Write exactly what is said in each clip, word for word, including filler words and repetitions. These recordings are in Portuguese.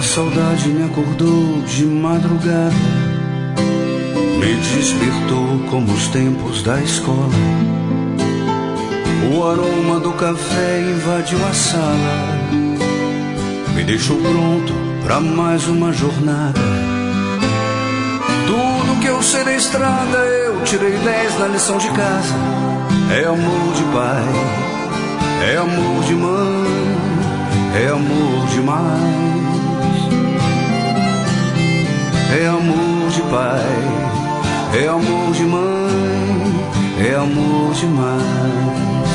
saudade me acordou de madrugada, me despertou como os tempos da escola. O aroma do café invadiu a sala, me deixou pronto pra mais uma jornada. Tudo que eu sei da estrada eu tirei dez na lição de casa. É amor de pai, é amor de mãe, é amor demais. É amor de pai, é amor de mãe, é amor demais.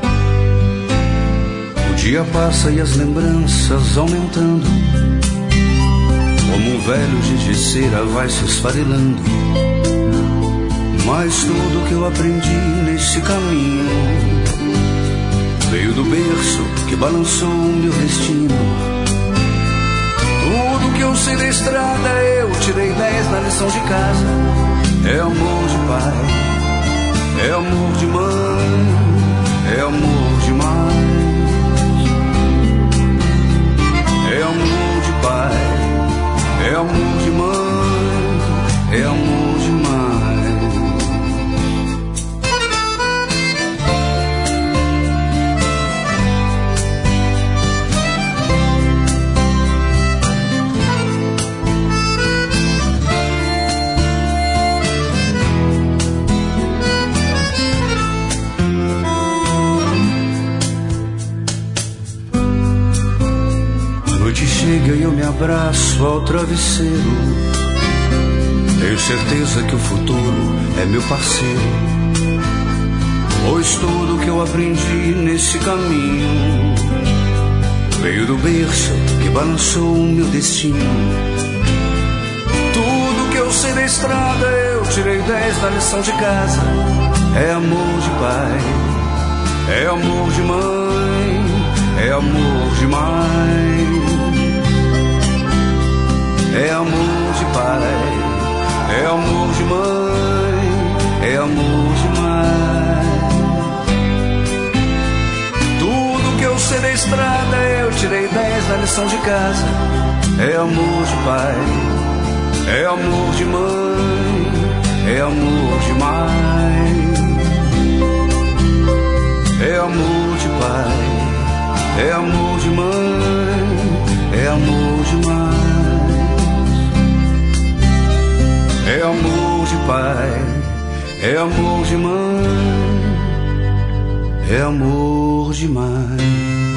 O dia passa e as lembranças aumentando, como um velho giz de cera vai se esfarelando. Mas tudo que eu aprendi nesse caminho veio do berço que balançou o meu destino. Tudo que eu sei da estrada eu tirei dez na lição de casa. É amor de pai, é amor de mãe, é amor demais. É amor de pai, é amor de mãe, é amor demais. Chega e eu me abraço ao travesseiro. Tenho certeza que o futuro é meu parceiro, pois tudo que eu aprendi nesse caminho veio do berço que balançou o meu destino. Tudo que eu sei da estrada eu tirei dez na lição de casa. É amor de pai, é amor de mãe, é amor demais. É amor de pai, é amor de mãe, é amor demais. Tudo que eu sei da estrada eu tirei dez na lição de casa. É amor de pai, é amor de mãe, é amor demais. É amor de pai, é amor de mãe, é amor demais. É amor de pai, é amor de mãe, é amor demais.